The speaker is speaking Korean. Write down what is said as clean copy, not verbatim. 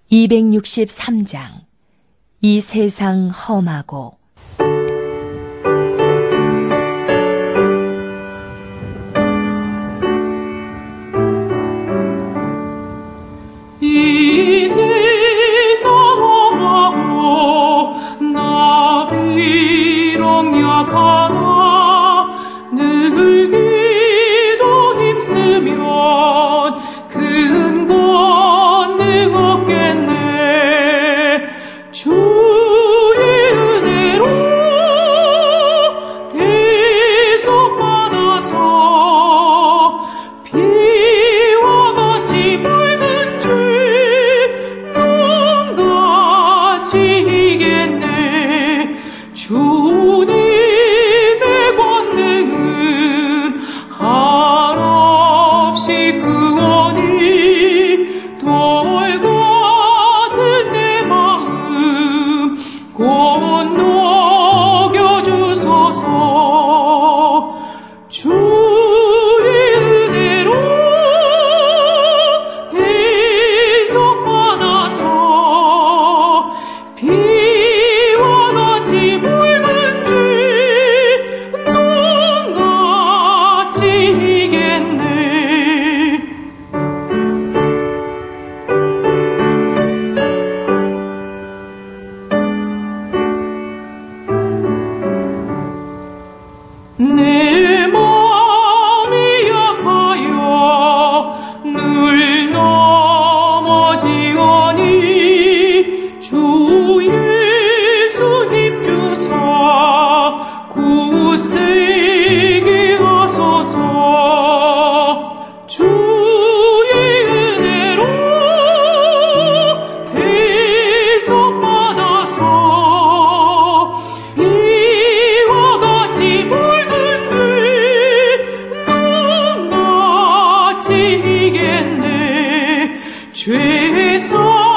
263장 이 세상 험하고. 이 세상 험하고 나 비록 약하나 늘 기도 힘쓰면 큰 권능 얻겠네. 주의 은혜로 대속 받아서 피와 같이 맑은 주 눈같이 이겠네. 주님의 권능은 한없이 구원이 돌 같은 내 마음 곧 녹여주소서. 주의 은혜로 대속 받아서 피와 같이 맑은 주 눈같이 이겠네. 내 마음이 약하여 늘 넘어지오니 주 예수 힘주사 굳세게 하소서. 주의 은혜로 대속 받아서 피와 같이 맑은 주 눈같이 이겠네. 죄사